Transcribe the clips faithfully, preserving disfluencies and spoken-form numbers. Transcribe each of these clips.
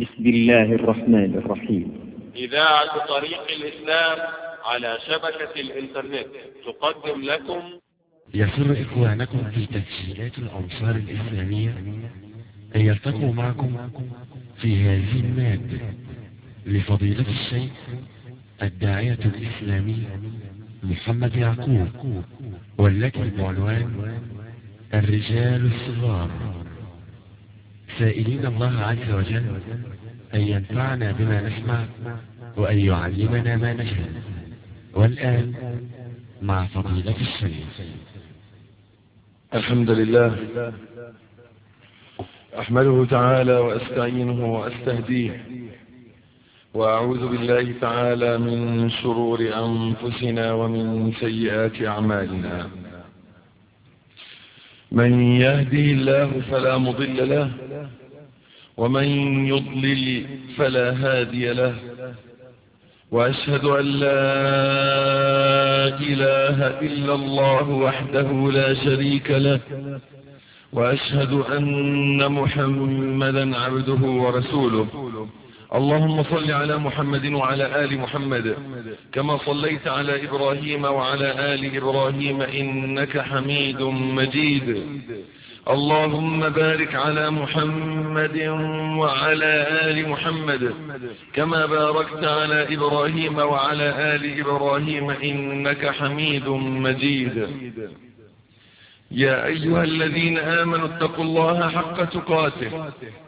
بسم الله الرحمن الرحيم. إذاعة طريق الإسلام على شبكة الإنترنت تقدم لكم. يسر إخوانكم في تسجيلات الأنصار الإسلامية أن يلتقوا معكم في هذه المادة لفضيلة الشيخ الداعية الإسلامي محمد يعقوب، والتي بعنوان الرجال الصغار، سائلين الله عز وجل أن ينفعنا بما نسمع وأن يعلمنا ما نجهل. والآن مع فضيلة الشيخ. الحمد لله، أحمده تعالى وأستعينه وأستهديه، وأعوذ بالله تعالى من شرور أنفسنا ومن سيئات أعمالنا. من يهده الله فلا مضل له، ومن يضلل فلا هادي له، وأشهد أن لا إله إلا الله وحده لا شريك له، وأشهد أن محمدا عبده ورسوله. اللهم صل على محمد وعلى آل محمد كما صليت على إبراهيم وعلى آل إبراهيم إنك حميد مجيد. اللهم بارك على محمد وعلى آل محمد كما باركت على إبراهيم وعلى آل إبراهيم إنك حميد مجيد. يا أيها الذين آمنوا اتقوا الله حق تقاته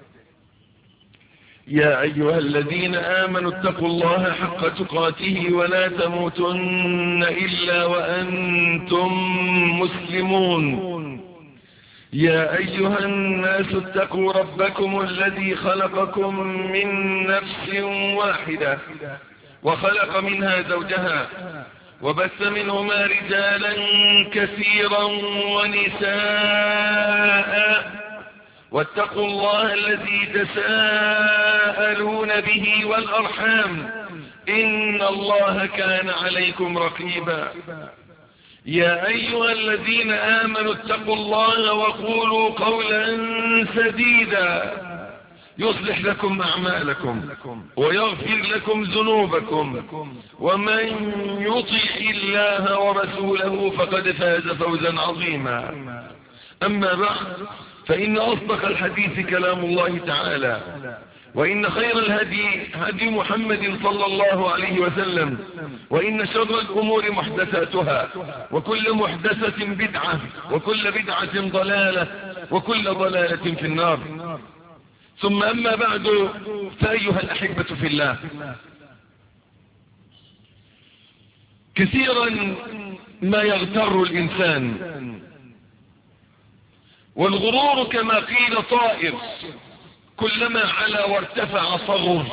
يا أيها الذين آمنوا اتقوا الله حق تقاته ولا تموتن إلا وأنتم مسلمون. يا أيها الناس اتقوا ربكم الذي خلقكم من نفس واحدة وخلق منها زوجها وبث منهما رجالا كثيرا ونساء، واتقوا الله الذي تساءلون به والأرحام إن الله كان عليكم رقيبا. يا أيها الذين آمنوا اتقوا الله وقولوا قولا سديدا يصلح لكم أعمالكم ويغفر لكم ذنوبكم، ومن يطع الله ورسوله فقد فاز فوزا عظيما. أما بعد، فإن أصدق الحديث كلام الله تعالى، وإن خير الهدي هدي محمد صلى الله عليه وسلم، وإن شر الأمور محدثاتها، وكل محدثة بدعة، وكل بدعة ضلالة، وكل ضلالة في النار. ثم أما بعد، فأيها الأحبة في الله، كثيرا ما يغتر الإنسان، والغرور كما قيل طائر، كلما علا وارتفع صغر.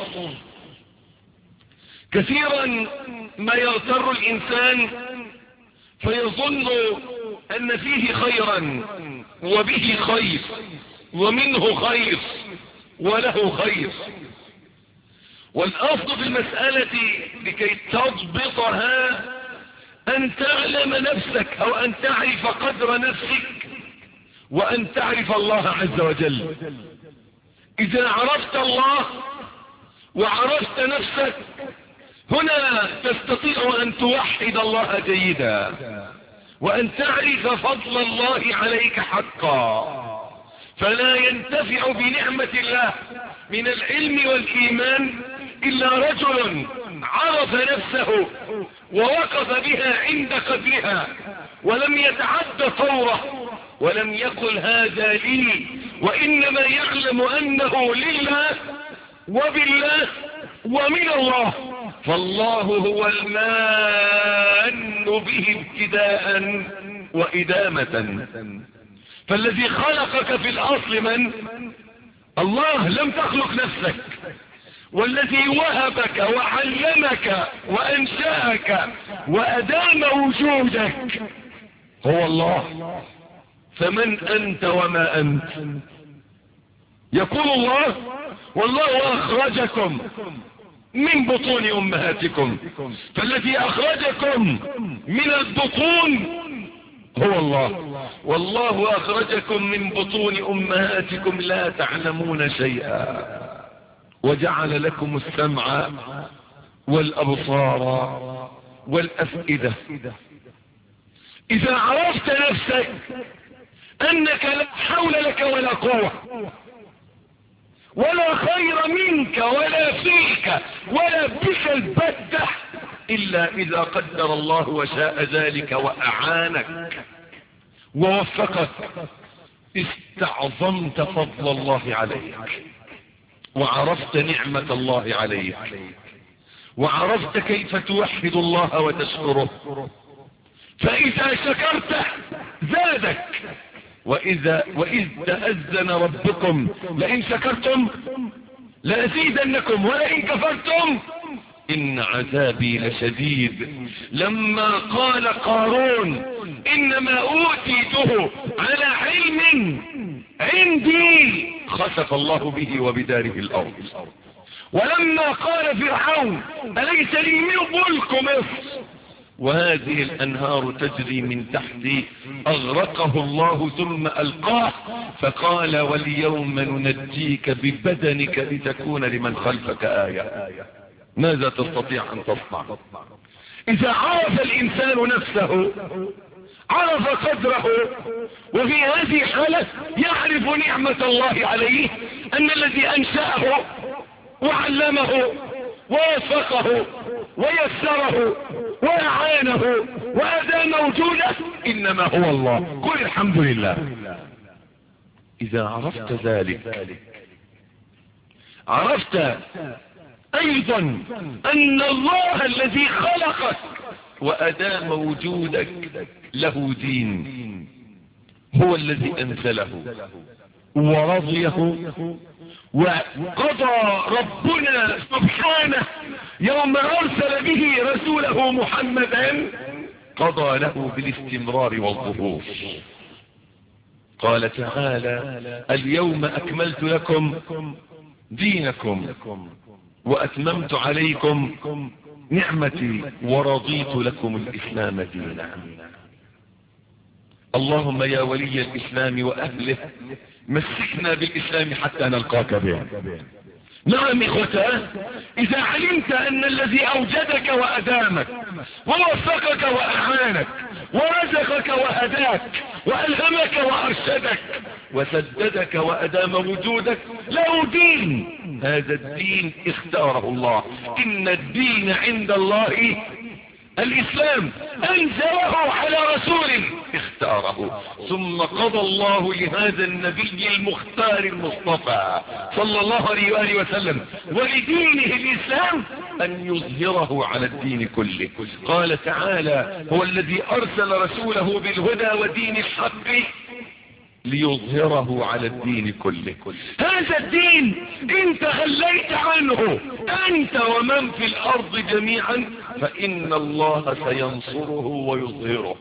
كثيرا ما يغتر الإنسان فيظن أن فيه خيرا وبه خير ومنه خير وله خير. والأصل في المسألة لكي تضبطها أن تعلم نفسك، أو أن تعرف قدر نفسك، وأن تعرف الله عز وجل. إذا عرفت الله وعرفت نفسك، هنا تستطيع أن توحد الله جيدا، وأن تعرف فضل الله عليك حقا. فلا ينتفع بنعمة الله من العلم والإيمان إلا رجل عرف نفسه ووقف بها عند قدرها، ولم يتعد طوره، ولم يقل هذا لي، وإنما يعلم أنه لله وبالله ومن الله. فالله هو المان به ابتداء وإدامة. فالذي خلقك في الأصل من؟ الله، لم تخلق نفسك. والذي وهبك وعلمك وأنشأك وأدام وجودك هو الله. فمن أنت وما أنت؟ يقول الله: والله أخرجكم من بطون أمهاتكم. فالذي أخرجكم من البطون هو الله. والله أخرجكم من بطون أمهاتكم لا تعلمون شيئا. وجعل لكم السمع والأبصار والأفئدة. إذا عرفت نفسك أنك لا حول لك ولا قوة ولا خير منك ولا فيك ولا بك البتة إلا إذا قدر الله وشاء ذلك وأعانك ووفقك، استعظمت فضل الله عليك وعرفت نعمة الله عليك وعرفت كيف توحد الله وتشكره. فإذا شكرت زادك، وإذا وإذ تأذن ربكم لئن شكرتم لأزيدنكم ولئن كفرتم إن عذابي لشديد. لما قال قارون إنما أوتيته على علم عندي خسف الله به وبداره الأرض. ولما قال فرعون أليس لي ملك مصر وهذه الأنهار تجري من تحتي أغرقه الله ثم ألقاه فقال واليوم ننجيك ببدنك لتكون لمن خلفك آية. ماذا تستطيع أن تصنع؟ إذا عرف الإنسان نفسه عرف قدره، وفي هذه الحالة يعرف نعمة الله عليه، أن الذي أنشأه وعلمه ووفقه ويسره وأعانه وأدام وجوده إنما هو الله. قل الحمد لله. إذا عرفت ذلك عرفت أيضا أن الله الذي خلقك وأدام وجودك له دين، هو الذي أنزله ورضيه. وقضى ربنا سبحانه يوم أرسل به رسوله محمدا قضى له بالاستمرار والظهور. قال تعالى اليوم أكملت لكم دينكم وأتممت عليكم نعمتي ورضيت لكم الإسلام دينا. اللهم يا ولي الإسلام وأهله مسكنا بالإسلام حتى نلقاك به. نعم إخوتاه، إذا علمت أن الذي أوجدك وأدامك ووفقك وأعانك ورزقك وهداك وألهمك وأرشدك وسددك وأدام وجودك له دين، هذا الدين اختاره الله. إن الدين عند الله الإسلام، أنزله على رسول اختاره. ثم قضى الله لهذا النبي المختار المصطفى صلى الله عليه وآله وسلم ولدينه الإسلام أن يظهره على الدين كله. قال تعالى هو الذي أرسل رسوله بالهدى ودين الحق ليظهره على الدين كله. هذا الدين إن تخليت عنه أنت ومن في الأرض جميعا فإن الله سينصره ويظهره.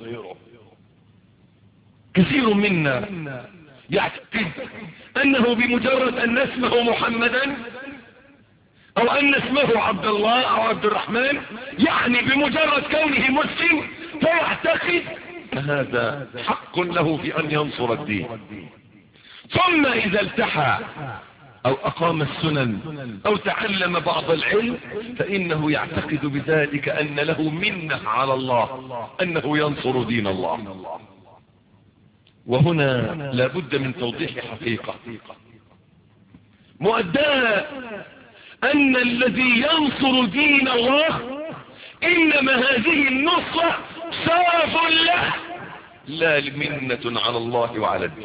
كثير منا يعتقد أنه بمجرد أن اسمه محمدا أو أن اسمه عبد الله أو عبد الرحمن يعني بمجرد كونه مسلم فيعتقد هذا حق له في أن ينصر الدين. ثم إذا التحى أو أقام السنن أو تعلم بعض العلم فإنه يعتقد بذلك أن له منة على الله أنه ينصر دين الله. وهنا لابد من توضيح حقيقة مؤداة أن الذي ينصر دين الله إنما هذه النصرة شرف له لا منة على الله وعلى الدين.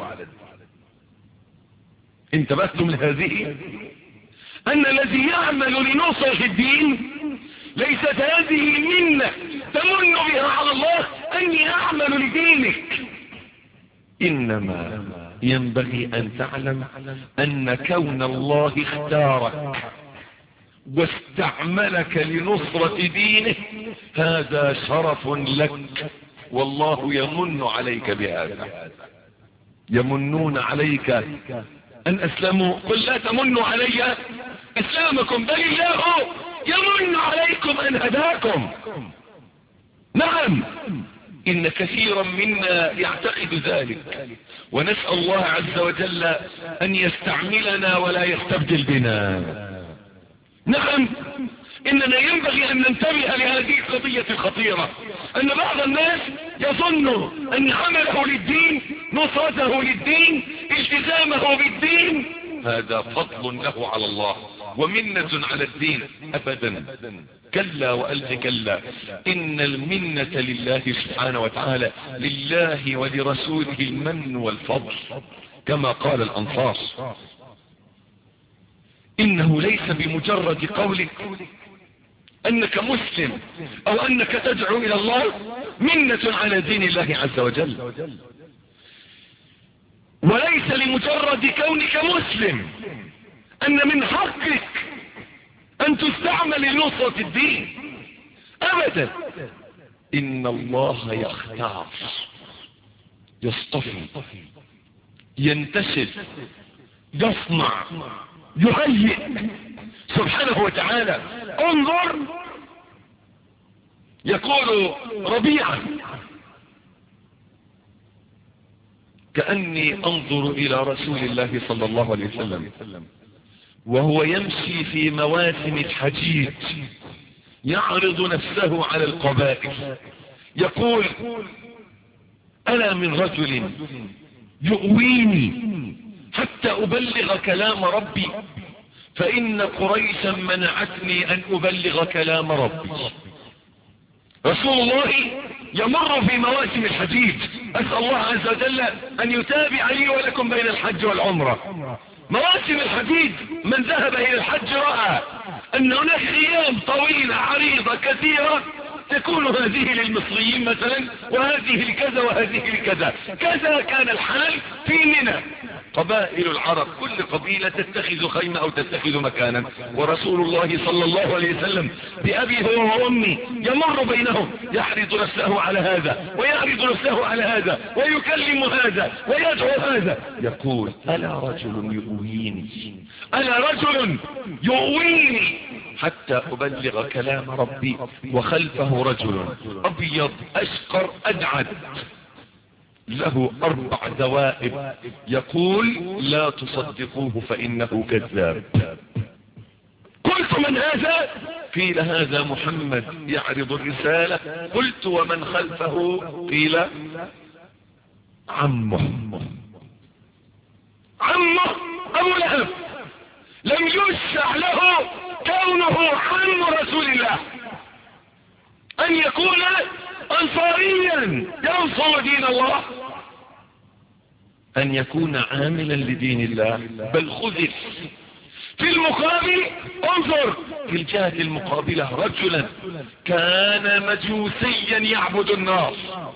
انتبهتم لهذه؟ أن الذي يعمل لنصرة الدين ليست هذه منة تمن بها على الله أني أعمل لدينك، إنما ينبغي أن تعلم أن كون الله اختارك واستعملك لنصرة دينه هذا شرف لك، والله يمن عليك بهذا. يمنون عليك أن أسلموا، قل لا تمنوا علي إسلامكم بل الله يمن عليكم أن هداكم. نعم إن كثيرا منا يعتقد ذلك، ونسأل الله عز وجل أن يستعملنا ولا يستبدل بنا. نعم، إننا ينبغي أن ننتبه لهذه القضية الخطيرة، أن بعض الناس يظن أن عمله للدين، نصرته للدين، التزامه بالدين، هذا فضل له على الله ومنة على الدين. أبدا، كلا وألف كلا، إن المنة لله سبحانه وتعالى، لله ولرسوله المن والفضل، كما قال الأنصار: إنه ليس بمجرد قولك أنك مسلم أو أنك تدعو إلى الله منة على دين الله عز وجل، وليس لمجرد كونك مسلم أن من حقك أن تستعمل لنصرة الدين. أبدا، إن الله يختار، يصطفي، ينتشل، يصنع، يهيئ سبحانه وتعالى. انظر، يقول ربيعة: كأني انظر الى رسول الله صلى الله عليه وسلم وهو يمشي في مواسم الحجيج يعرض نفسه على القبائل، يقول: أنا من رجل يؤويني حتى أبلغ كلام ربي، فإن قريشا منعتني أن أبلغ كلام ربي. رسول الله يمر في مواسم الحجيج، أسأل الله عز وجل أن يتابع لي ولكم بين الحج والعمرة. مواسم الحجيج، من ذهب إلى الحج رأى أن هناك أيام طويلة عريضة كثيرة تكون هذه للمصريين مثلا، وهذه لكذا وهذه لكذا. كذا كان الحال في منى. قبائل العرب كل قبيلة تتخذ خيمة أو تتخذ مكانا، ورسول الله صلى الله عليه وسلم بأبي هو وأمي يمر بينهم، يحرض نفسه على هذا ويحرض نفسه على هذا ويكلم هذا ويدعو هذا، يقول: ألا رجل يؤويني، ألا رجل يؤويني حتى أبلغ كلام ربي، وخلفه رجل أبيض أشقر أجعد له أربع دوائب، يقول: لا تصدقوه فإنه كذاب. قلت: من هذا؟ قيل: هذا محمد يعرض الرسالة. قلت: ومن خلفه؟ قيل: عمه. عمه أبو لهب لم يشرع له كونه عم رسول الله أن يكون أنصاريا ينصر دين الله، أن يكون عاملا لدين الله، بل خذل. في المقابل انظر في الجهة المقابلة رجلا كان مجوسيا يعبد النار،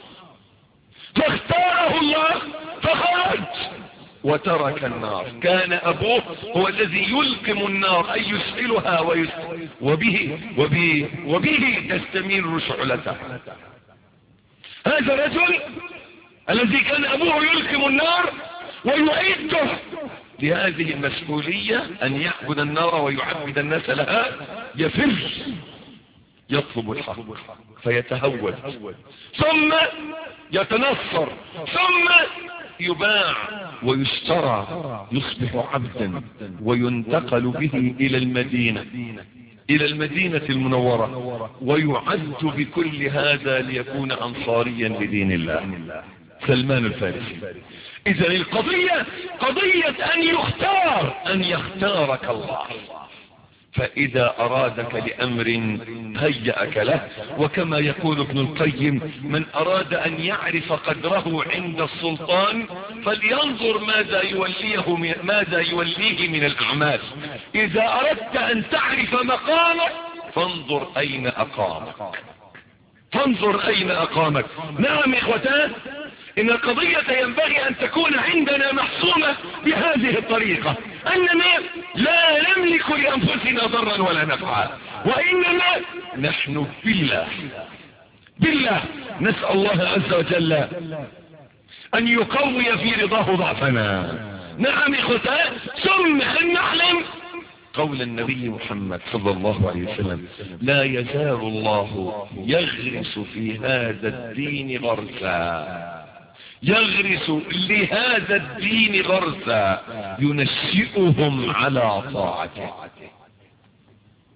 فاختاره الله فخرج وترك النار. كان أبوه هو الذي يلقم النار أي يشعلها ويسعل، وبه, وبه, وبه تستمر شعلته. هذا الرجل الذي كان أبوه يلقم النار ويعده لهذه المسؤولية أن يعبد النار ويعبد الناس لها، يفر يطلب الحق فيتهود، ثم يتنصر، ثم يباع ويشترى، يصبح عبدا وينتقل به إلى المدينة إلى المدينة المنورة، ويعد بكل هذا ليكون أنصاريا لدين الله. سلمان الفارسي. إذا القضية قضية أن يختار، أن يختارك الله، فإذا أرادك لأمر هيأك له. وكما يقول ابن القيم: من أراد أن يعرف قدره عند السلطان فلينظر ماذا يوليه ماذا يوليه من الأعمال. إذا أردت أن تعرف مقامك فانظر أين أقامك، فانظر أين أقامك. نعم إخوتان، إن القضية ينبغي أن تكون عندنا محسومة بهذه الطريقة، أننا لا نملك لأنفسنا ضرا ولا نفعا، وإنما نحن بالله بالله نسأل الله عز وجل أن يقوي في رضاه ضعفنا. نعم إخوتان، ثم أن نعلم قول النبي محمد صلى الله عليه وسلم: لا يزال الله يغرس في هذا الدين غرسا، يغرس لهذا الدين غرسا، ينشئهم على طاعته.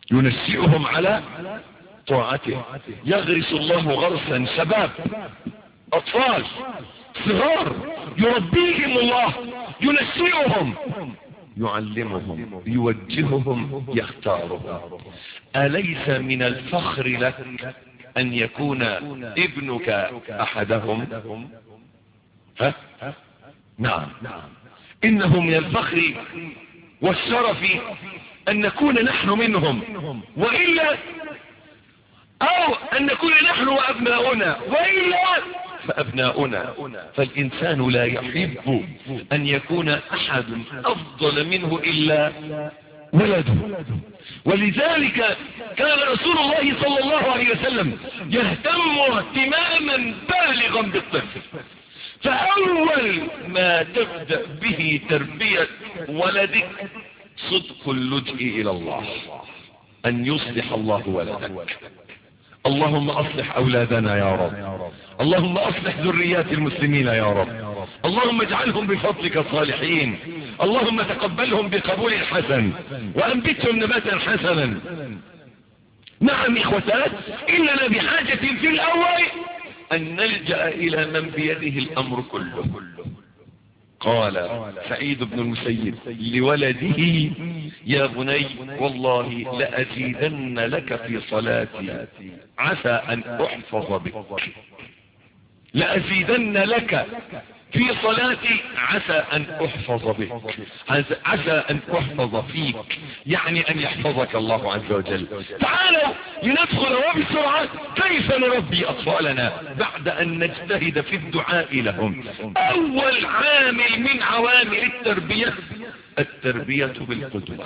ينشئهم على طاعته. يغرس الله غرسا شباب اطفال صغار يربيهم الله، ينشئهم، يعلمهم، يوجههم، يختارهم. أليس من الفخر لك أن يكون ابنك أحدهم؟ ها؟ نعم، إنه من الفخر والشرف أن نكون نحن منهم، وإلا أو أن نكون نحن وأبناؤنا، وإلا فأبناؤنا. فالإنسان لا يحب أن يكون أحد أفضل منه إلا ولده. ولذلك كان رسول الله صلى الله عليه وسلم يهتم اهتماما بالغا بالطفل. فأول ما تبدأ به تربية ولدك صدق اللجئ إلى الله، أن يصلح الله ولدك. اللهم أصلح أولادنا يا رب، اللهم أصلح ذريات المسلمين يا رب، اللهم اجعلهم بفضلك صالحين، اللهم تقبلهم بقبول حسن وأنبتهم نباتا حسنا. نعم إخوتات، إننا بحاجة في الأول أن نلجأ إلى من بيده الأمر كله. قال سعيد بن المسيب لولده يا بني والله لأزيدن لك في صلاتي عسى أن أحفظ بك، لأزيدن لك في صلاتي عسى أن أحفظ بك، عسى أن أحفظ فيك، يعني أن يحفظك الله عز وجل. تعالوا لندخل وبسرعة كيف نربي أطفالنا بعد أن نجتهد في الدعاء لهم. أول عامل من عوامل التربية التربية بالقدوة.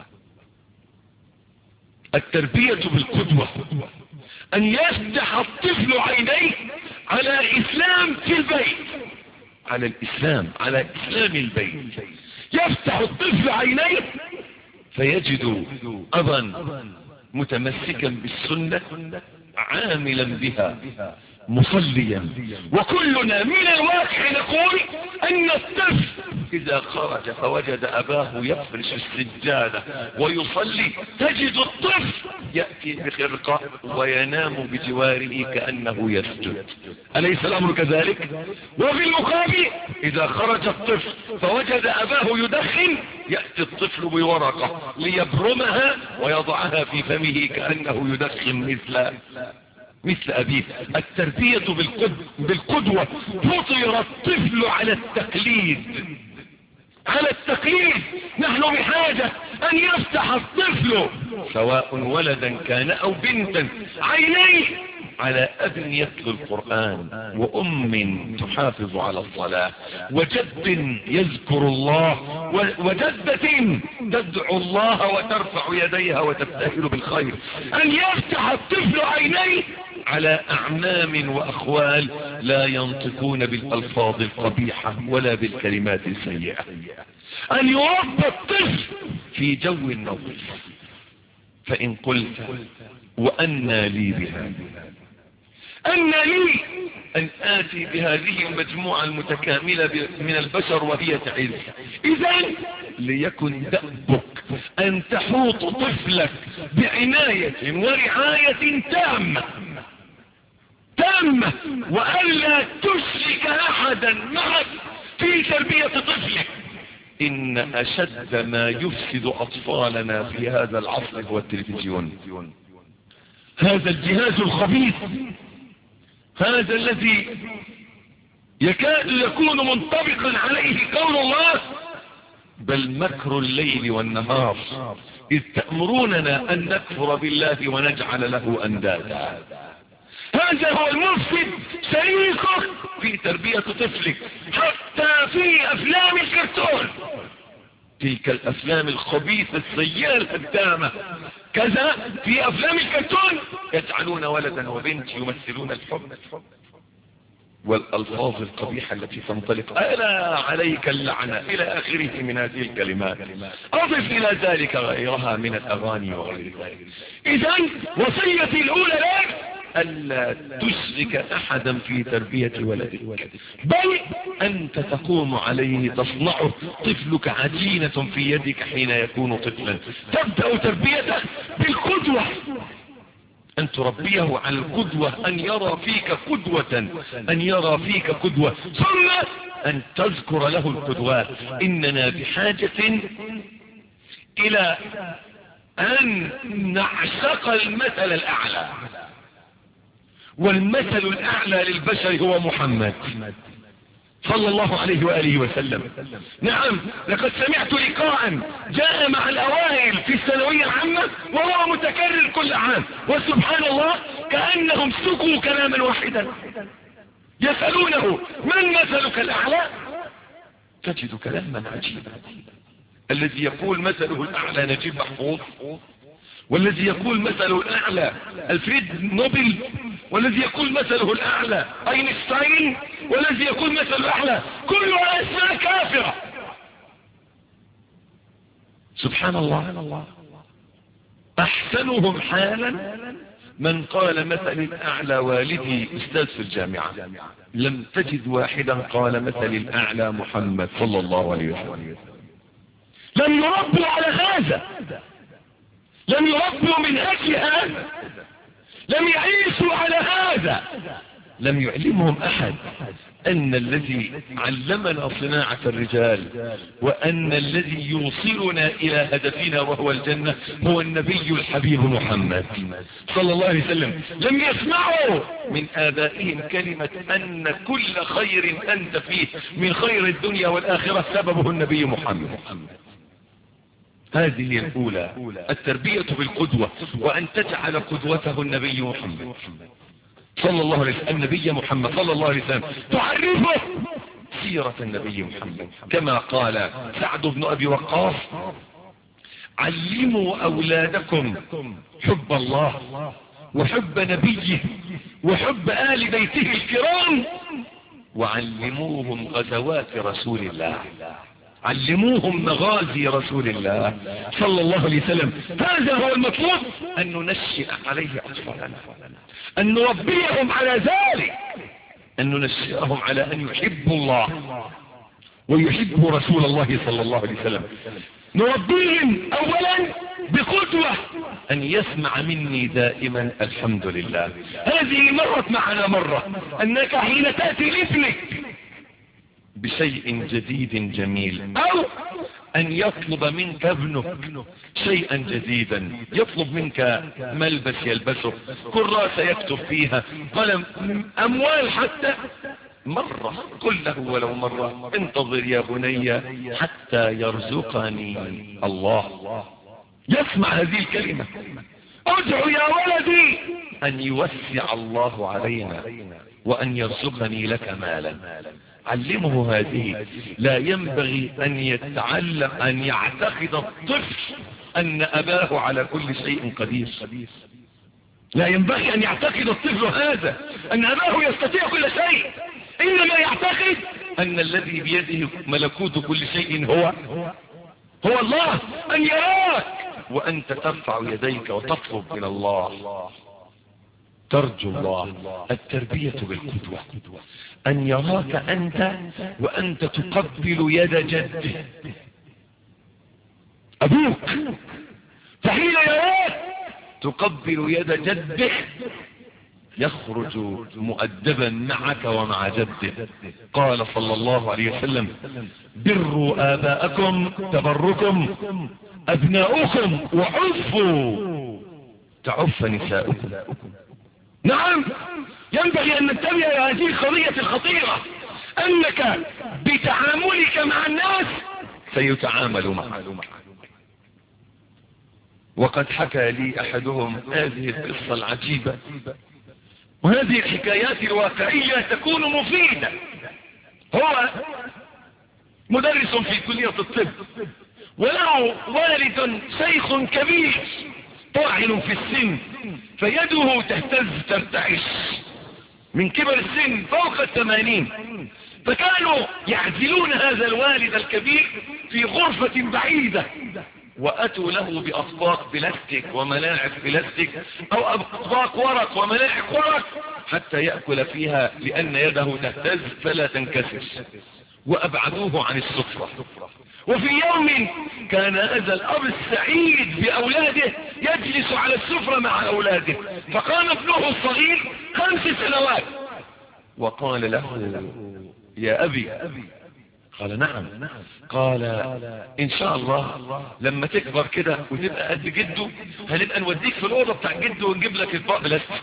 التربية بالقدوة، أن يفتح الطفل عينيه على إسلام في البيت، على الإسلام، على إسلام البيت. يفتح الطفل عينيه فيجد أبا متمسكا بالسنة عاملا بها مصليا. وكلنا من الواقع نقول أن الطفل إذا خرج فوجد أباه يفرش السجادة ويصلي، تجد الطفل يأتي بخرقة وينام بجواره كأنه يسجد. أليس الأمر كذلك؟ وفي المقابل إذا خرج الطفل فوجد أباه يدخن، يأتي الطفل بورقة ليبرمها ويضعها في فمه كأنه يدخن مثل مثل أبيه. التربية بالقدوة. فطر الطفل على التقليد، على التقليد. نحن بحاجة أن يفتح الطفل سواء ولدا كان أو بنتا عينيه على أب يتلو القرآن، وأم تحافظ على الصلاة، وجد يذكر الله، وجدة تدعو الله وترفع يديها وتبتهل بالخير. أن يفتح الطفل عينيه على أعمام وأخوال لا ينطقون بالألفاظ القبيحة ولا بالكلمات السيئة. أن يربى الطفل في جو النظيف. فإن قلت وأنى لي بها، أن لي أن آتي بهذه المجموعة المتكاملة من البشر وهي تعز. إذن ليكن دأبك أن تحوط طفلك بعناية ورعاية تامة تامة، وألا تشرك أحدا معك في تربية طفلك. إن أشد ما يفسد أطفالنا في هذا العصر هو التلفزيون، هذا الجهاز الخبيث، هذا الذي يكاد يكون منطبقا عليه قول الله بل مكر الليل والنهار إذ تأمروننا أن نكفر بالله ونجعل له أندادا. هذا هو المفسد شريكك في تربية طفلك. حتى في أفلام الكرتون، تلك الأفلام الخبيثة السيئة الهدامة، كذا في أفلام الكرتون يجعلون ولدا وبنت يمثلون الحب والألفاظ القبيحة التي تنطلق ألا عليك اللعنة إلى آخره من هذه الكلمات. أضف إلى ذلك غيرها من الأغاني وغير ذلك. إذن وصيتي الأولى لك ألا تشرك أحدا في تربية ولدك، بل أنت تقوم عليه تصنعه. طفلك عجينة في يدك حين يكون طفلا. تبدأ تربيته بالقدوة، أن تربيه على القدوة، أن يرى فيك قدوة، أن يرى فيك قدوة، ثم أن تذكر له القدوات. إننا بحاجة إلى أن نعشق المثل الأعلى، والمثل الأعلى للبشر هو محمد صلى الله عليه وآله وسلم. نعم، لقد سمعت لقاء جاء مع الأوائل في الثانوية العامة وهو متكرر كل عام، وسبحان الله كأنهم سكوا كلاما واحدا يسألونه من مثلك الأعلى؟ تجد كلاما عجيبا. الذي يقول مثله الأعلى نجيب محفوظ، والذي يقول مثله الأعلى الفريد نوبل، والذي يقول مثله الأعلى أينشتاين، والذي يقول مثله الأعلى، كلها أسماء كافرة. سبحان الله. أحسنهم حالا من قال مثل الأعلى والدي أستاذ في الجامعة، لم تجد واحدا قال مثل الأعلى محمد صلى الله عليه وسلم. لم يربوا على هذا، لم يربوا من أجل هذا، لم يعيشوا على هذا، لم يعلمهم أحد أن الذي علمنا صناعة الرجال وأن الذي يوصلنا إلى هدفنا وهو الجنة هو النبي الحبيب محمد صلى الله عليه وسلم. لم يسمعوا من آبائهم كلمة أن كل خير أنت فيه من خير الدنيا والآخرة سببه النبي محمد. هذه الأولى، التربية بالقدوة، وأن تجعل قدوته النبي محمد صلى الله عليه وسلم. النبي محمد صلى الله عليه وسلم تعرفه سيرة النبي محمد، كما قال سعد بن أبي وقاص: علموا أولادكم حب الله وحب نبيه وحب آل بيته الكرام، وعلموهم غزوات رسول الله، علموهم مغازي رسول الله صلى الله عليه وسلم. هذا هو المطلوب، أن ننشئ عليه أطفالنا، أن نربيهم على ذلك، أن ننشئهم على أن يحبوا الله ويحبوا رسول الله صلى الله عليه وسلم. نربيهم أولا بقدوة، أن يسمع مني دائما الحمد لله. هذه مرت معنا مرة، أنك حين تأتي لابنك بشيء جديد جميل، أو أن يطلب منك ابنك شيئا جديدا، يطلب منك ملبس يلبسه، كراسة يكتب فيها، قلم، أموال حتى، مرة قل له ولو مرة: انتظر يا بني حتى يرزقني الله. يسمع هذه الكلمة: ادعو يا ولدي أن يوسع الله علينا وأن يرزقني لك مالا. علمه هذه. لا ينبغي أن يتعلم أن يعتقد الطفل أن أباه على كل شيء قدير. لا ينبغي أن يعتقد الطفل هذا، أن أباه يستطيع كل شيء، إنما يعتقد أن الذي بيده ملكوت كل شيء هو هو الله. أن يراك وأنت ترفع يديك وتطلب من الله، ترجو الله. التربية بالقدوة، أن يراك أنت وأنت تقبل يد جده أبوك، فحين يراك تقبل يد جده يخرج مؤدبا معك ومع جده. قال صلى الله عليه وسلم: بروا آباءكم تبركم أبناؤكم وعفوا تعف نساؤكم. نعم، ينبغي أن ننتبه إلى هذه القضية الخطيرة، أنك بتعاملك مع الناس سيتعامل معك. وقد حكى لي أحدهم هذه القصة العجيبة، وهذه الحكايات الواقعية تكون مفيدة. هو مدرس في كلية الطب، وله والد شيخ كبير طاعن في السن، فيده تهتز ترتعش من كبر السن فوق الثمانين، فكانوا يعزلون هذا الوالد الكبير في غرفة بعيدة، وأتوا له بأطباق بلاستيك وملاعق بلاستيك أو أطباق ورق وملاعق ورق حتى يأكل فيها، لأن يده تهتز فلا تنكسر، وأبعدوه عن السفرة وفي يوم كان هذا الأب السعيد بأولاده يجلس على السفرة مع أولاده، فقام ابنه الصغير خمس سنوات وقال له: يا أبي. قال: نعم. قال: إن شاء الله لما تكبر كده وتبقى قد جده هنبقى نوديك في الأوضة بتاع جده ونجيب لك اطباق بلاستيك.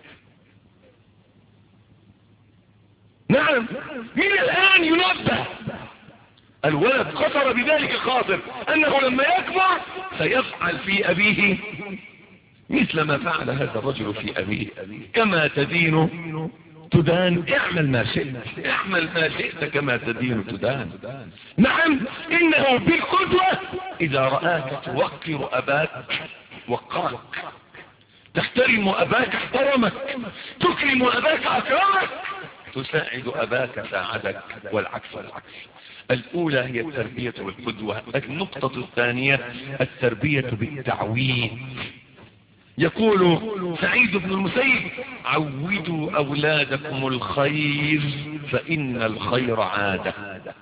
نعم، من الآن ينبه الولد، خطر بذلك الخاطر أنه لما يكبر سيفعل في أبيه مثل ما فعل هذا الرجل في أبيه. كما تدين تدان، اعمل ما شئت، اعمل ما شئت كما تدين تدان. نعم، إنه بالقدوة إذا رآك توقر أباك وقرك، تحترم أباك احترمك، تكرم أباك أكرمك، تساعد أباك ساعدك، والعكس والعكس. الأولى هي التربية والقدوة. النقطة الثانية التربية بالتعويد. يقول سعيد بن المسيب: عودوا أولادكم الخير فإن الخير عادة.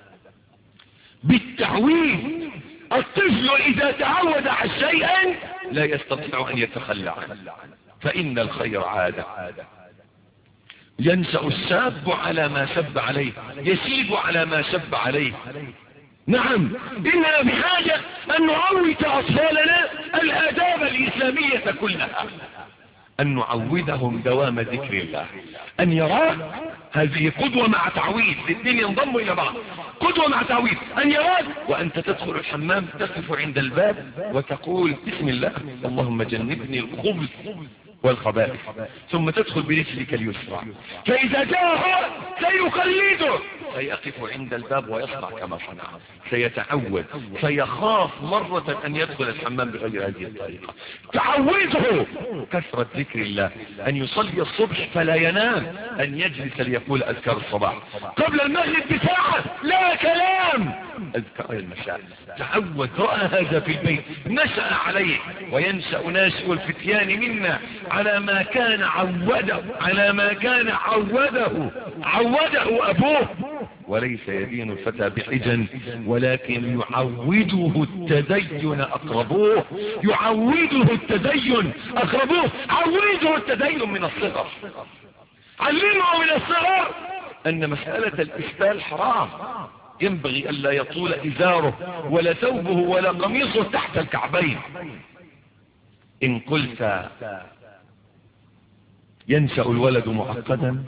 بالتعويد. الطفل إذا تعود على شيئا لا يستطيع أن يتخلى عنه، فإن الخير عادة. ينشأ الشاب على ما شب عليه، يشيب على ما شب عليه. نعم، إننا بحاجة أن نعود أطفالنا الآداب الإسلامية كلها، أن نعودهم دوام ذكر الله، أن يراه. هذه قدوة مع تعويد، الاثنين ينضموا إلى بعض، قدوة مع تعويد. أن يراه وأنت تدخل الحمام تقف عند الباب وتقول: بسم الله اللهم جنبني الخبث والخبائث، ثم تدخل برجلك اليسرى. فإذا جاء هو سيقلده، سيقف عند الباب ويصنع كما صنع، سيتعود، سيخاف مرة أن يدخل الحمام بغير هذه الطريقة. تعوده كثرة ذكر الله، أن يصلي الصبح فلا ينام، أن يجلس ليقول أذكار الصباح قبل المغرب بساعة، لا كلام، أذكار المساء. تعود، رأى هذا في البيت، نشأ عليه، وينشأ ناشئ الفتيان منا على ما كان عوده، على ما كان عوده عوده أبوه. وليس يدين الفتى بحجن، ولكن يعوده التدين أقربوه، يعوده التدين أقربوه. عوده التدين من الصغر، علمه من الصغر أن مسألة الإسبال حرام، ينبغي ألا يطول إزاره ولا ثوبه ولا قميصه تحت الكعبين. إن قلت ينشأ الولد معقدا،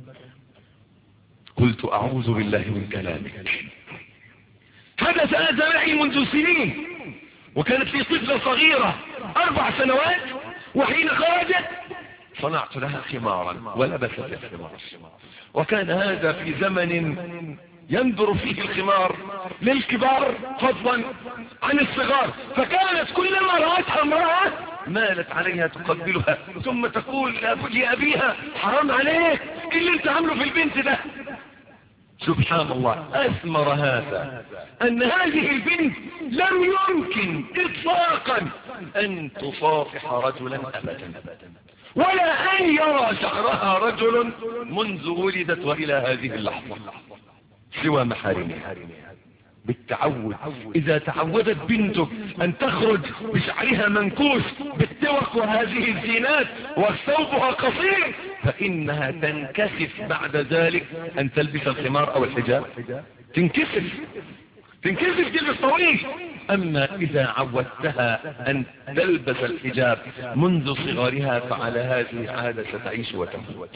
قلت أعوذ بالله من كلامك. حدث هذا معي منذ سنين، وكانت لي طفلة صغيرة أربع سنوات، وحين خرجت صنعت لها خمارا ولبست الخمار، وكان هذا في زمن ينظر فيه الخمار للكبار فضلا عن الصغار، فكانت كلما رأتها امرأة مالت عليها تقبلها، ثم تقول لأبيها: حرام عليك اللي انت عامله في البنت ده. سبحان الله، أثمر هذا أن هذه البنت لم يمكن إطلاقا أن تصافح رجلا أبدا، ولا أن يرى شعرها رجل منذ ولدت وإلى هذه اللحظة سوى محارمها. بالتعود. إذا تعودت بنتك أن تخرج بشعرها منكوش بالتوق وهذه الزينات وثوبها قصير، فإنها تنكسف بعد ذلك أن تلبس الخمار أو الحجاب، تنكسف تنكسف تلبس طويل. أما إذا عودتها أن تلبس الحجاب منذ صغرها فعلى هذه العادة ستعيش وتموت.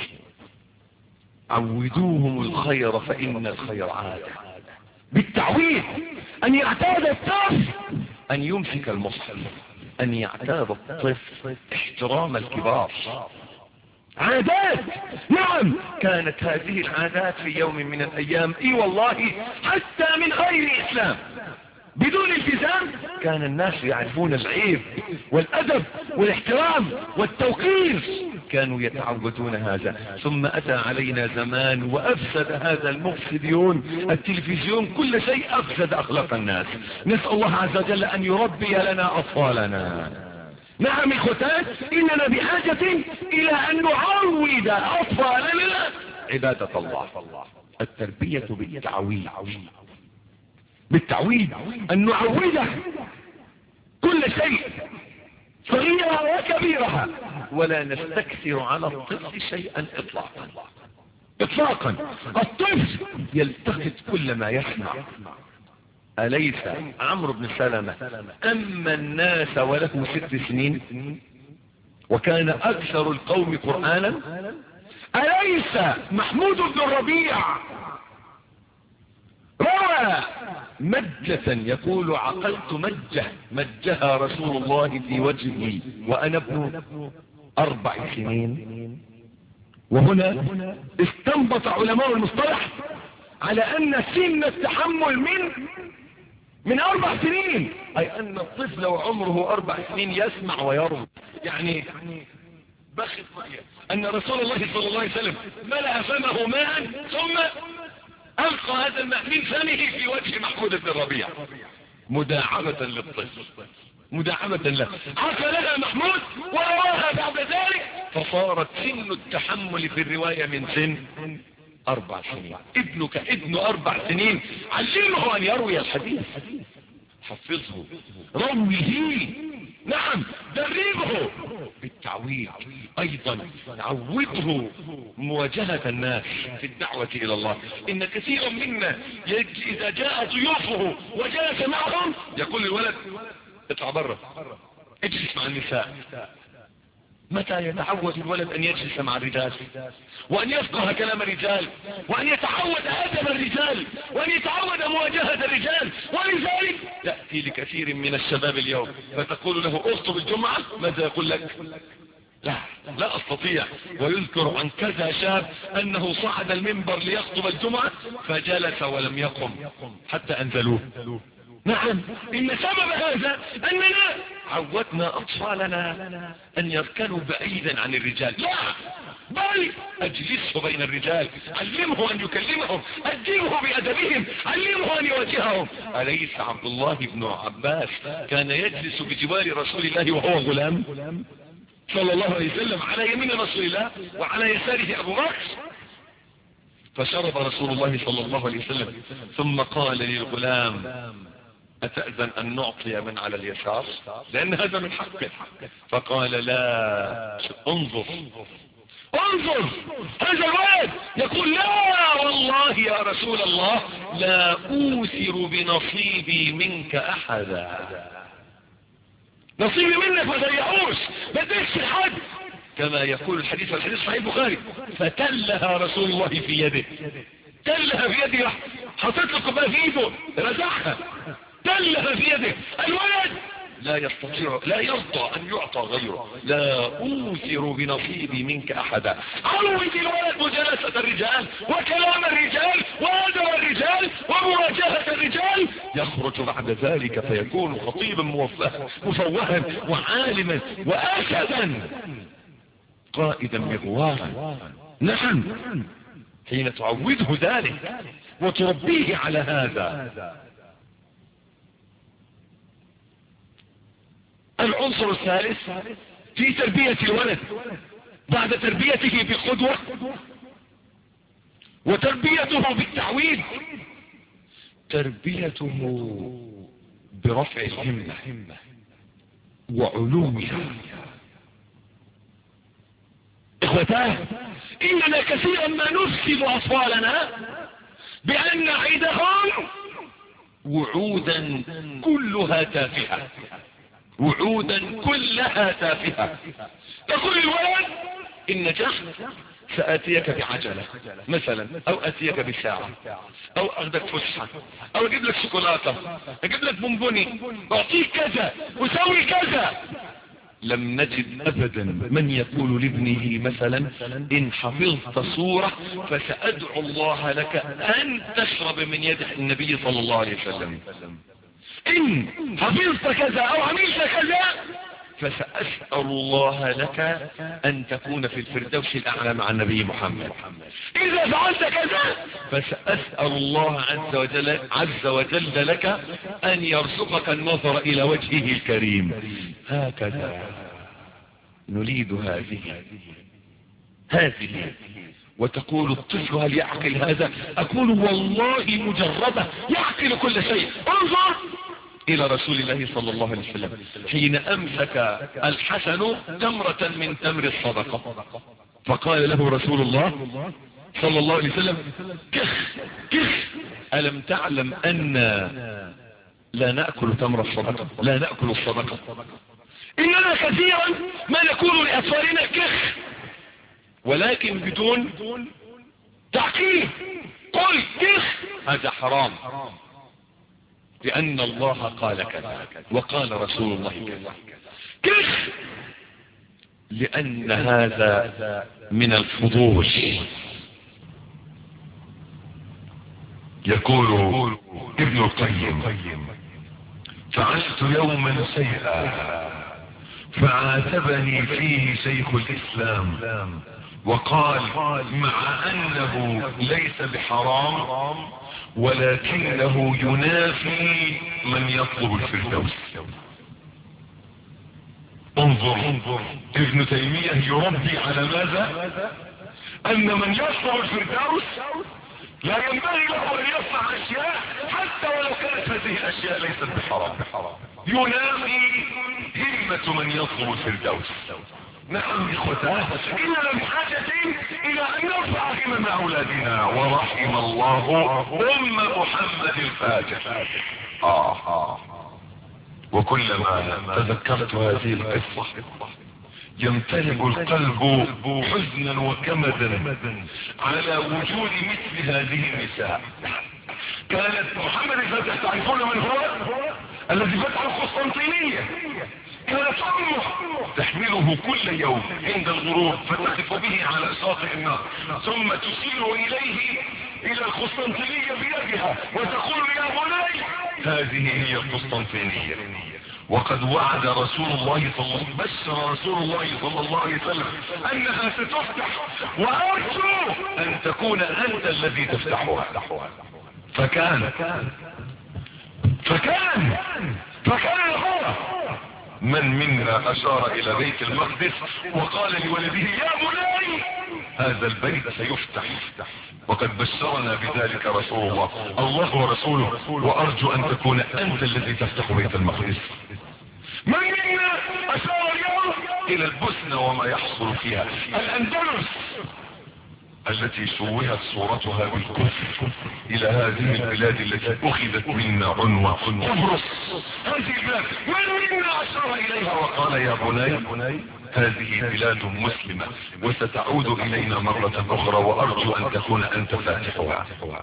عودوهم الخير فإن الخير عادة. بالتعويد، أن يعتاد الطفل أن يمسك المصحف، أن يعتاد الطفل احترام الكبار. عادات. نعم، كانت هذه العادات في يوم من الأيام، اي والله حتى من غير إسلام، بدون التزام كان الناس يعرفون العيب والأدب والاحترام والتوقير، كانوا يتعودون هذا. ثم أتى علينا زمان وأفسد هذا المفسدون التلفزيون كل شيء، أفسد أخلاق الناس. نسأل الله عز وجل أن يربي لنا أطفالنا. نعم إخوتان، إننا بحاجة إلى أن نعود أطفالنا عبادة الله. التربية بالتعويض. بالتعويد أن نعوده كل شيء صغيرها وكبيرها، ولا نستكثر على الطفل شيئا إطلاقا إطلاقا. الطفل يلتقط كل ما يسمع. أليس عمرو بن سلمة أما الناس وله ست سنين وكان أكثر القوم قرآنا؟ أليس محمود بن الربيع روى مجة يقول عقلت مجة مجها رسول الله في وجهي وأنا ابن أربع سنين؟ وهنا استنبط علماء المصطلح على أن سن التحمل من من أربع سنين، أي أن الطفل وعمره أربع سنين يسمع ويروي. يعني بخت رأيه أن رسول الله صلى الله عليه وسلم ملأ فمه ماء ثم ألقى هذا الماء من فمه في وجه محمود بن الربيع مداعبة للطفل، مداعبة له. عقلها محمود ورواها بعد ذلك فصارت سن التحمل في الرواية من سن أربع سنين. ابنك ابن أربع سنين علمه أن يروي الحديث، حفظه، رويه، نعم دربه بالتعويض. أيضا عوده مواجهة الناس في الدعوة إلى الله. إن كثيرا منا إذا جاء ضيوفه وجلس معهم يقول الولد اطلع بره اجلس مع النساء. متى يتعود الولد أن يجلس مع الرجال وأن يفقه كلام الرجال وأن يتعود أدب الرجال وأن يتعود مواجهة الرجال؟ ولذلك تأتي لكثير من الشباب اليوم فتقول له اخطب الجمعة، ماذا يقول لك؟ لا لا أستطيع. ويذكر عن كذا شاب أنه صعد المنبر ليخطب الجمعة فجلس ولم يقم حتى أنزلوه. نعم، إن سبب هذا أننا عودنا أطفالنا أن يركنوا بعيدا عن الرجال. لا، بل أجلسه بين الرجال، علمه أن يكلمهم، أدبه بأدبهم، علمه أن يواجههم. أليس عبد الله بن عباس كان يجلس بجوار رسول الله وهو غلام صلى الله عليه وسلم على يمين رسول الله وعلى يساره أبو بكر؟ فشرب رسول الله صلى الله عليه وسلم ثم قال للغلام أتأذن أن نعطي من على اليسار لأن هذا من حقه؟ فقال لا، انظر انظر هذا الولد يقول لا والله يا رسول الله لا أوثر بنصيبي منك أحدا. نصيبي منك ما ضيعوش، ما اديتش لحد، كما يقول الحديث الحديث صحيح البخاري. فتلها رسول الله في يده، تلها في يده، حطيت له كوبايه في ايده رزعها، تلها في يده. الولد لا يستطيع، لا يرضى ان يعطى غيره. لا اوثر بنصيبي منك احدا. عود الولد مجالسة الرجال وكلام الرجال وادب الرجال ومواجهة الرجال. يخرج بعد ذلك فيكون خطيبا مفوها وعالما واسدا قائدا مغوارا. نعم، حين تعوده ذلك وتربيه على هذا. العنصر الثالث في تربية الولد بعد تربيته بقدوة وتربيته بالتعويد تربيته برفع الهمة وعلومها. اخوتاه، اننا كثيرا ما نفسد اطفالنا بان نعيدهم وعودا كلها تافهة، وعودا كلها تافهة. تقول الولد ان نجحت سأتيك بعجلة مثلا، او اتيك بساعة، او اخذك فسحة، او اجيب لك شوكولاتة، اجيب لك بونبوني، اعطيك كذا وسوي كذا. لم نجد ابدا من يقول لابنه مثلا ان حفظت صورة فسأدعو الله لك ان تشرب من يد النبي صلى الله عليه وسلم، ان حفظت كذا او عملت كذا فسأسأل الله لك ان تكون في الفردوس الاعلى مع النبي محمد. اذا فعلت كذا فسأسأل الله عز وجل, عز وجل لك ان يرزقك النظر الى وجهه الكريم. هكذا نريد هذه هذه وتقول الطفل هل يعقل هذا؟ أقول والله مجربة يعقل كل شيء. انظر إلى رسول الله صلى الله عليه وسلم حين أمسك الحسن تمرة من تمر الصدقة، فقال له رسول الله صلى الله عليه وسلم كخ كخ ألم تعلم أن لا نأكل تمر الصدقة، لا نأكل الصدقة، إننا كثيرا ما نقول لأطفالنا كخ، ولكن بدون تعقيد. قل كخ هذا حرام، لأن الله قال كذا وقال رسول الله كذا. كخ لأن هذا من الفضول. يقول ابن القيم فعلت يوما شيئا فعاتبني فيه شيخ الإسلام وقال مع أنه ليس بحرام ولكنه ينافي من يطلب الفردوس. انظر ابن تيمية يربي على ماذا؟ أن من يطلب الفردوس لا ينبغي له أن يصنع أشياء حتى ولو كانت هذه الأشياء ليست بحرام، ينافي همة من يطلب الفردوس. نعم إخوتاه، إننا بحاجة إلى أن نرفع همم أولادنا. ورحم الله أم محمد الفاتح. آه آه وكلما تذكرت هذه القصة يمتلئ القلب حزنا وكمدا على وجود مثل هذه النساء. كانت محمد الفاتح تعرفون من هو؟ الذي فتح القسطنطينية. كانت امه تحمله كل يوم عند الغروب فتقف به على شاطئ النهر ثم تشير اليه الى القسطنطينية بيدها وتقول يا بني هذه هي القسطنطينية. وقد وعد رسول الله صلى الله عليه وسلم بشر رسول الله صلى الله عليه وسلم انها ستفتح وارجو ان تكون انت الذي تفتحها. فكان فكان فكان هو من منا اشار الى بيت المقدس وقال لولده يا بني هذا البيت سيفتح، وقد بشرنا بذلك رسول الله الله ورسوله، وارجو ان تكون انت الذي تفتح بيت المقدس. من منا اشار اليوم الى البوسنة وما يحصل فيها، الاندلس التي شوهت صورتها بالكفر الى هذه البلاد التي اخذت منا عنوة قبرص. هذه البلاد من منا اشار اليها وقال يا بني هذه بلاد مسلمة وستعود الينا مرة اخرى وارجو ان تكون انت فاتحها.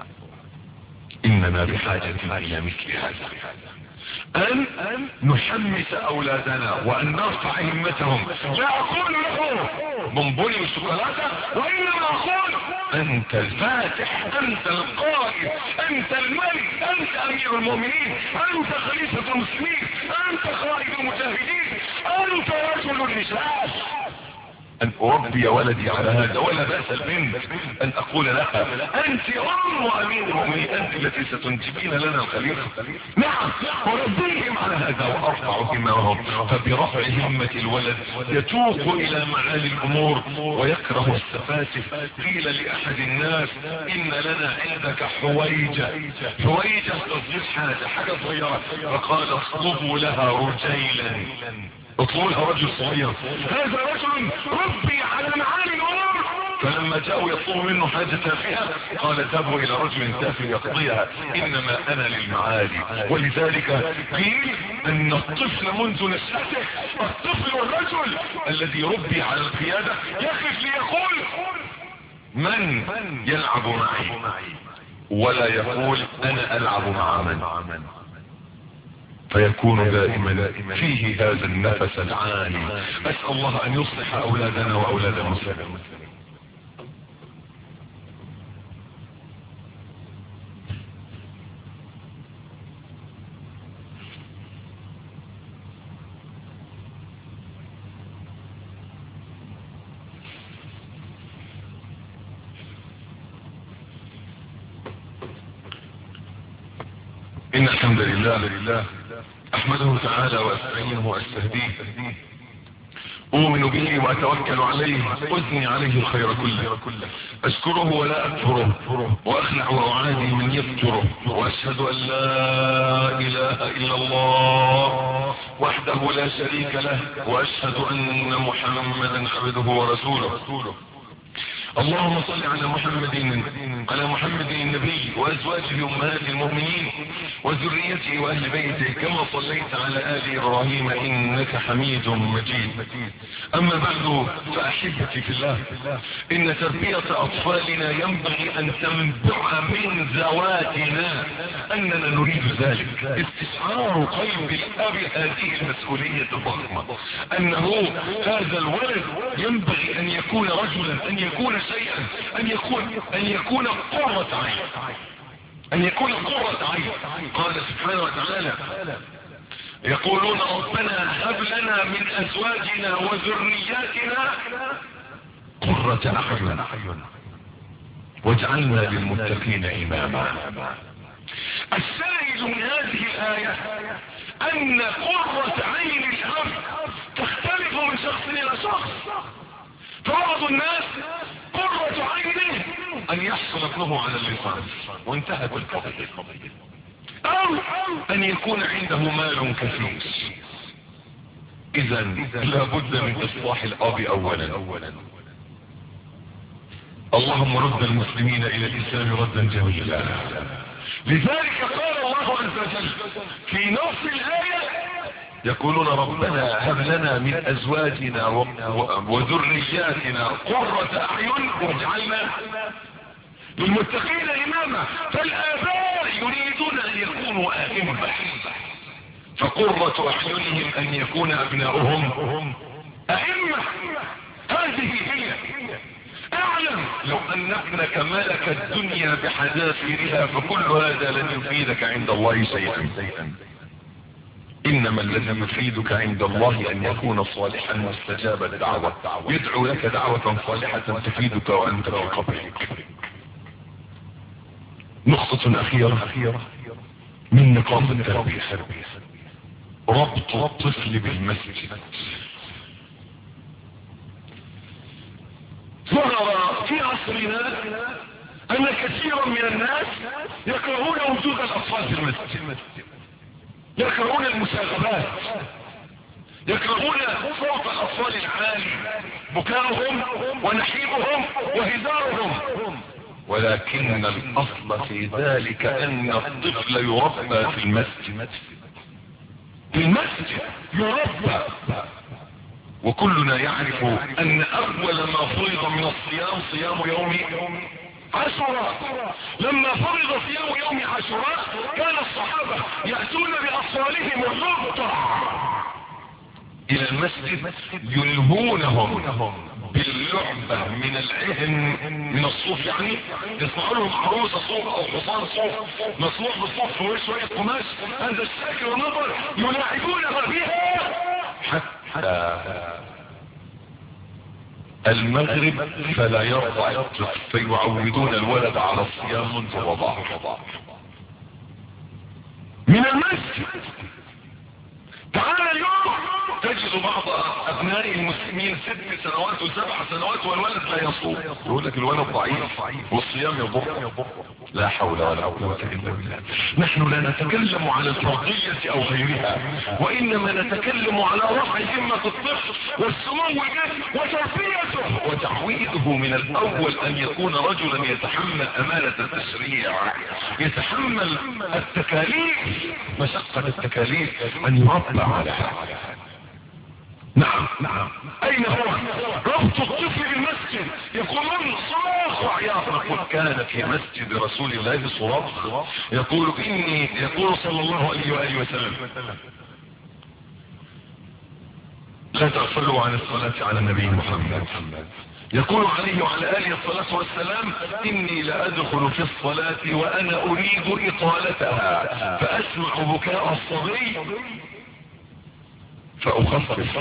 اننا بحاجة الى مثل هذا، ان نحمس اولادنا وان نرفع همتهم. لا اقول له بونبوني وشوكولاته، وانما اقول انت الفاتح، انت القائد، انت الملك، انت امير المؤمنين، انت خليفة المسلمين، انت قائد المجاهدين، انت رجل الرجال. ان اربي ولدي على هذا ولا بأس البنت ان اقول لها انت ام امين المؤمنين، انت التي ستنجبين لنا الخليفة. نعم اربيهم على هذا وارفع همهم. فبرفع همة الولد يتوق الى معالي الامور ويكره السفاسف. قيل لاحد الناس ان لنا عندك حويجة، حويجة تصدير حاجة حاجة صغيرة، فقال اطلبوا لها رجيلا، اطلبوا لها رجل صغير. هذا رجل ربي على معالي الامور. فلما جاءوا يطلبوا منه حاجة تافهة قال اذهبوا الى رجل تافه يقضيها، انما انا للمعالي. ولذلك قيل ان الطفل منذ نشأته، الطفل والرجل الذي ربي على القيادة يقف ليقول من يلعب معي، ولا يقول انا العب مع من، فيكون دائما فيه هذا النفس العالي. اسأل الله ان يصلح اولادنا واولاد المسلمين. ان الحمد لله احمده تعالى واستعينه واستهديه أؤمن به وأتوكل عليه، أثني عليه الخير كله، أشكره ولا أكفره، وأخلع وأعادي من يفجره، وأشهد أن لا إله إلا الله وحده لا شريك له، وأشهد أن محمدا عبده ورسوله. اللهم صل على محمد على محمد النبي وأزواجه أمهات المؤمنين وذريته وأهل بيته كما صليت على آل إبراهيم إنك حميد مجيد. أما بعد فأحبتي في الله، إن تربية أطفالنا ينبغي أن تنبع من ذواتنا أننا نريد ذلك. استشعار قلب الأب هذه المسؤولية الضخمة، أنه هذا الولد ينبغي أن يكون رجلا، أن يكون شيئا، أن يكون أن يكون قرة عين، أن يكون قرة عين. قال سبحانه وتعالى: يقولون ربنا هب لنا من أزواجنا وذرياتنا قرة أعين واجعلنا للمتقين إماما. الشاهد من هذه الآية أن قرة عين الأب تختلف من شخص إلى شخص. فبعض الناس قرة عينه أن يحصل ابنه على اللسان وانتهت القضية، أو أن يكون عنده مال كثير. إذا لابد من إصلاح الأب أولا. اللهم رد المسلمين إلى الإسلام ردا جميلا. لذلك قال الله عز وجل في نص الآية: يقولون ربنا هب لنا من أزواجنا وذرياتنا قرة أعين واجعلنا للمتقين إماما. فالآباء يريدون أن يكونوا أئمة، فقرة أعينهم أن يكون أبناؤهم أئمة. هذه هي. اعلم لو ان ابنك ملك الدنيا بحذافيرها فكل هذا لن يفيدك عند الله شيئا. انما الذي يفيدك عند الله ان يكون صالحا مستجاب الدعوة، يدعو لك دعوة صالحة تفيدك وانت في قبرك. نقطة اخيرة من نقاط التربية: ربط الطفل بالمسجد. ظهر في عصرنا ان كثيرا من الناس يكرهون وجود الاطفال في المسجد، يكرهون المشاغبات، يكرهون صوت الاطفال العالي، بكاؤهم ونحيبهم وهزارهم. ولكن الاصل في ذلك ان الطفل يربى في المسجد، في المسجد يربى. وكلنا يعرف ان اول ما فرض من الصيام صيام يوم عاشوراء. لما فرض صيام يوم عاشوراء كان الصحابة يأتون بأطفالهم الربطة الى المسجد يلهونهم باللعبة من العهن من الصوف، يعني يصنعوا لهم عروسة صوف او حصان صوف مصنوع بالصوف فوق شوية قماش، هذا الشكل والنظر يلاعبونها بها حتى المغرب فلا يرضع الطفل، فيعودون الولد على الصيام منذ الرضاعة من المسجد. تعال اليوم تجد بعض ابناء المسلمين ست سنوات وسبع سنوات والولد لا يصوم، يقول لك الولد ضعيف والصيام يضر. لا حول ولا قوة الا بالله. نحن لا نتكلم على الفرضية او غيرها، وانما نتكلم على رفع همة الطفل والسمو به وتربيته وتعويده من الاول ان يكون رجلا يتحمل امانة التشريع، يتحمل التكاليف، مشقة التكاليف، ان يربى عليها. نعم نعم. اين هو ربط الطفل بالمسجد؟ يقولون صراخ وعياط. نقول كان في مسجد رسول الله صراخ يقول اني يقول صلى الله عليه وآله وسلم: لا تغفلوا عن الصلاة على النبي محمد. يقول عليه وعلى آله الصلاة والسلام: إني لأدخل في الصلاة وأنا أريد إطالتها فأسمع بكاء الصبي فأخفف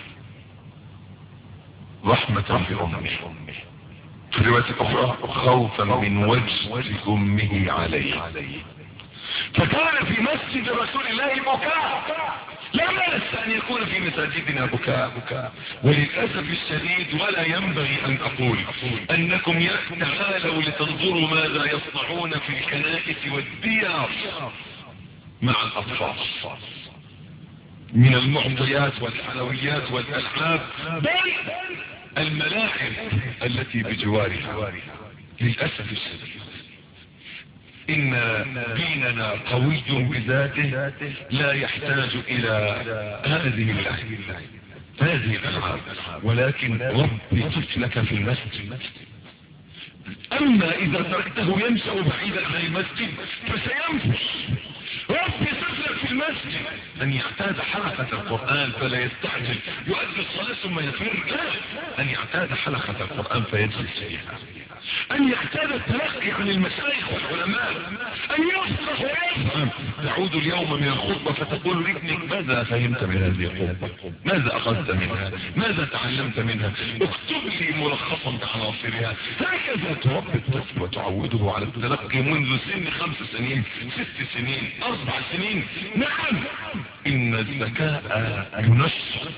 رحمة بأمه. في رواية أخرى خوفا من وجه أمه عليه. فكان في مسجد رسول الله بكاء، لا بأس أن يكون في مساجدنا بكاء. وللأسف الشديد ولا ينبغي أن أقول أنكم تعالوا لتنظروا ماذا يصنعون في الكنائس والديار مع الأطفال من المعطيات والحلويات والألعاب، بل الملاعب التي بجوارها. للأسف الشديد إن ديننا قوي بذاته لا يحتاج إلى هذه هذه الألعاب، ولكن ربي طفلك في المسجد. أما إذا تركته ينشأ بعيدا عن المسجد فسينفش. ربي طفلك في المسجد أن يعتاد حلقة القرآن فلا يستعجل يؤدي الصلاة ثم يفر، لا، أن يعتاد حلقة القرآن فيجلس فيها، أن يعتاد التلقي عن المشايخ والعلماء، أن يصرخ ويفهم. تعود اليوم من الخطبة فتقول لابنك ماذا فهمت من هذه الخطبة؟ ماذا أخذت منها؟ ماذا تعلمت منها؟ اكتب لي ملخصا بعناصرها. هكذا تربي الطفل وتعوده على التلقي منذ سن خمس سنين، ست سنين، أربع سنين. نعم، إن الذكاء ينشط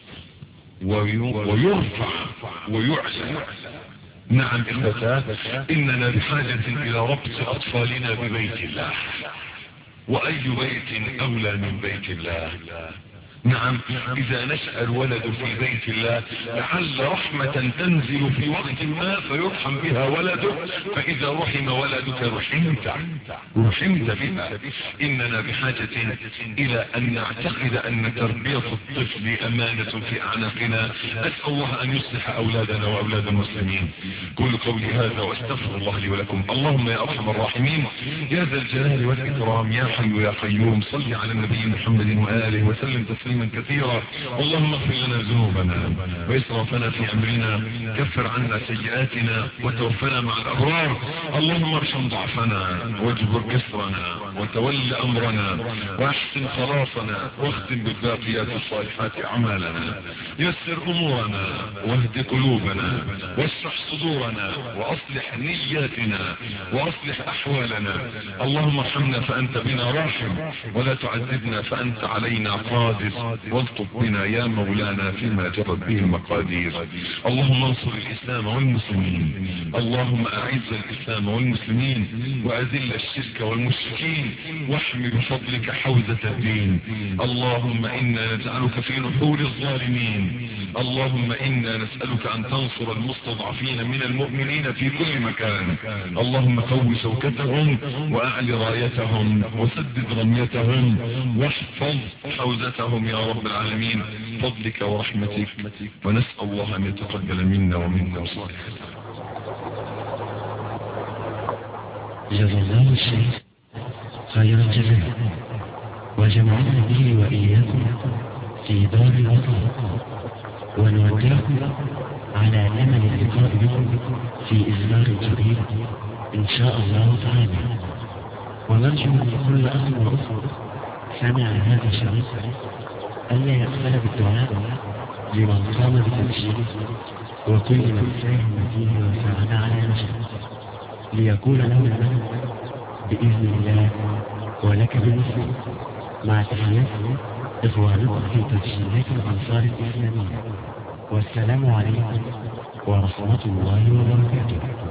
ويرفع ويعلى. نعم إخوتاه، إننا بحاجة إلى ربط أطفالنا ببيت الله، وأي بيت أولى من بيت الله. نعم، إذا نشأ الولد في بيت الله لعل رحمة تنزل في وقت ما فيرحم بها ولده، فإذا رحم ولدك رحمت رحمت بها. إننا بحاجة إلى أن نعتقد أن تربية الطفل أمانة في أعناقنا. أسأل الله أن يصلح أولادنا وأولاد المسلمين. كل قولي هذا واستغفر الله لي ولكم. اللهم يا أرحم الراحمين يا ذا الجلال والإكرام يا حي يا قيوم، صل على النبي محمد وآله وسلم تسليما كثيرا. اللهم اغفر لنا ذنوبنا وإسرافنا في أمرنا، كفر عنا سيئاتنا وتوفنا مع الأبرار. اللهم ارحم ضعفنا واجبر كسرنا وتول أمرنا واحسن خلاصنا واختم بالباقيات الصالحات أعمالنا. يسر أمورنا واهد قلوبنا واشرح صدورنا وأصلح نياتنا وأصلح أحوالنا. اللهم ارحمنا فأنت بنا راحم، ولا تعذبنا فأنت علينا قادر، والطف بنا يا مولانا فيما جرت به المقادير. اللهم انصر الإسلام والمسلمين، اللهم أعز الإسلام والمسلمين وأذل الشرك والمشركين، واحمي بفضلك حوزة الدين. اللهم إنا نجعلك في نحور الظالمين. اللهم إنا نسألك أن تنصر المستضعفين من المؤمنين في كل مكان. اللهم قوي شوكتهم وأعل رايتهم وسدد رميتهم واحفظ حوزتهم يا رب العالمين فضلك ورحمتك. ونسأل الله أن يتقبل منا ومنكم صالحا. جزا الله الشيخ خير الجزاء، وجمعنا به وإياكم في دار العطاء، ونودعكم على أمل اللقاء بكم في إصدار جديد إن شاء الله تعالى. ونرجو من كل أخ وأخت سمع هذا الشريط ألا يغفل بالدعاء لمن قام بتنشيره وكل من ساهم فيه وساعد على نشره، ليكون له المنى بإذن الله ولك بالمثل. مع تحيات إخوانكم في تسجيلات الأنصار الإسلامية، والسلام عليكم ورحمة الله وبركاته.